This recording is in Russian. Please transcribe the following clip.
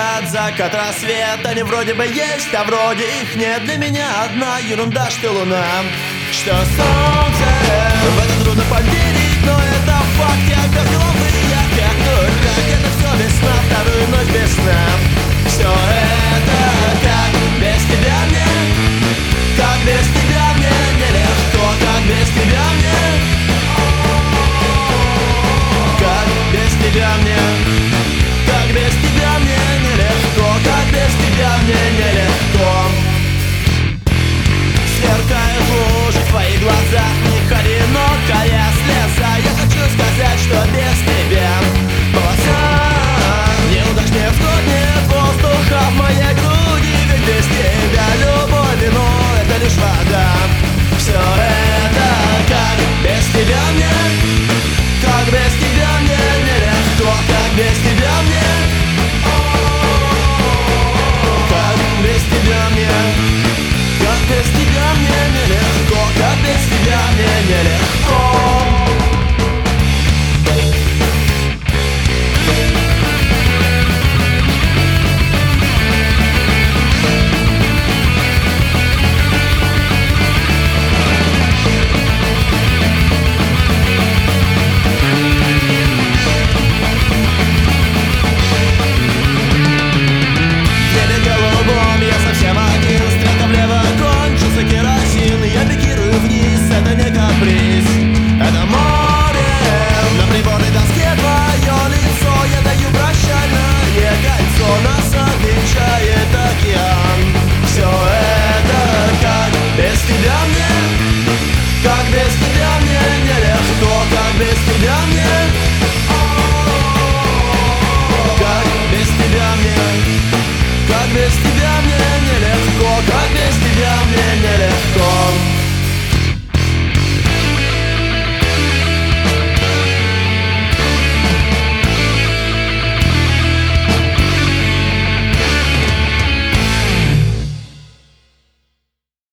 закат, рассвет. Они вроде бы есть, а вроде их нет. Для меня одна ерунда, что луна, что солнце. В это трудно поверить, но это факт. Я без головы, я как только. Где-то все весна, вторую ночь без сна.